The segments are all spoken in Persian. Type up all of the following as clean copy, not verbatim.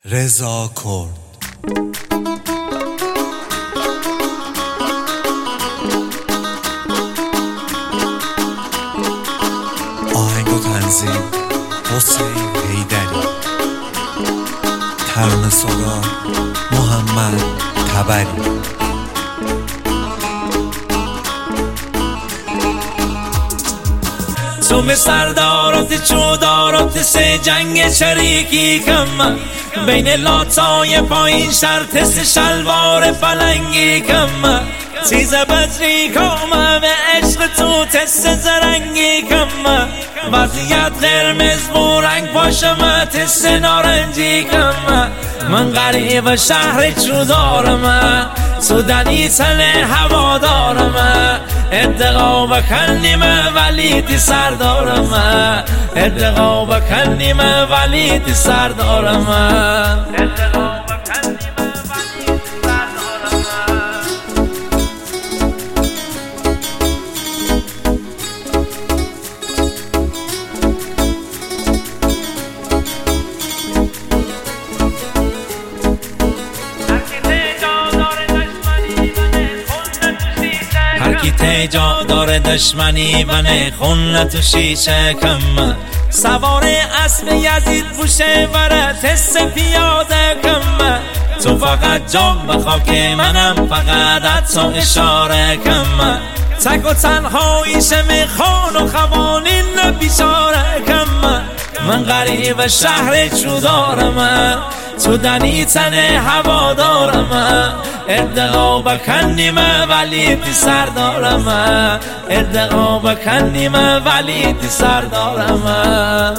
رضا کرد. آهنگ و تنظیم حسین حیدری. ترانه سرا محمد تبری. تو به سردارات چودارات سه جنگ چریکی کم بین لاتای پایین شرطس شلوار پلنگی کم چیز بدری کم به عشق تو تست زرنگی کم وضعیت قرمز بورنگ پاشم تست نارنجی کم من غریب شهر چودارم تو دنی تن هوا دارم ادقا بکنیم ولی سردارم ادقا بکنیم ولی سردارم جا داره دشمنی بنه خون تو شیشه کم سوار اسب یزید پوشه وره تست پیاده کم تو فقط جان به خاک منم فقط تو اشاره کم تک و تنهاییشه میخوان و خوانین بیچاره کم من غریب شهر چودارم تو دنی تن هوا دارم ادقا بکنیم ولی سردارم ادقا بکنیم ولی سردارم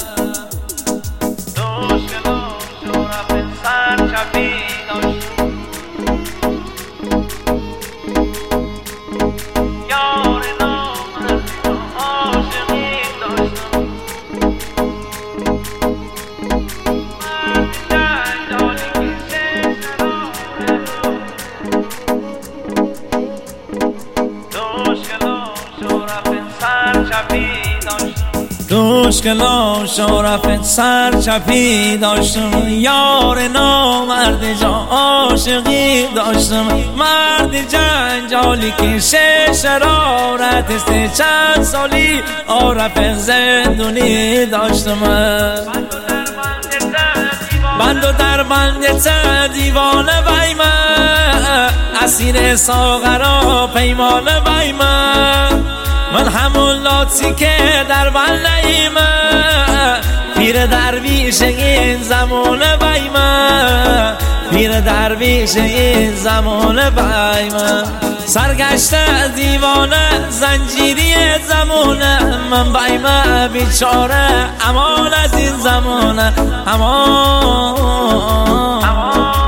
دوشکلا شرف سر چپی داشتم یار نامرد جا عاشقی داشتم مرد جنجالی که شرارت است چند سالی عارف زندونی داشتم بند و در بند دیوانه بیمه اسیر ساغرا پیمانه بیمه من همون لاتی که در بل نیمه پیر درویش این زمانه بیمه پیر درویش این زمانه بیمه سرگشته دیوانه زنجیری زمانه من بیمه بیچاره امان از این زمانه امان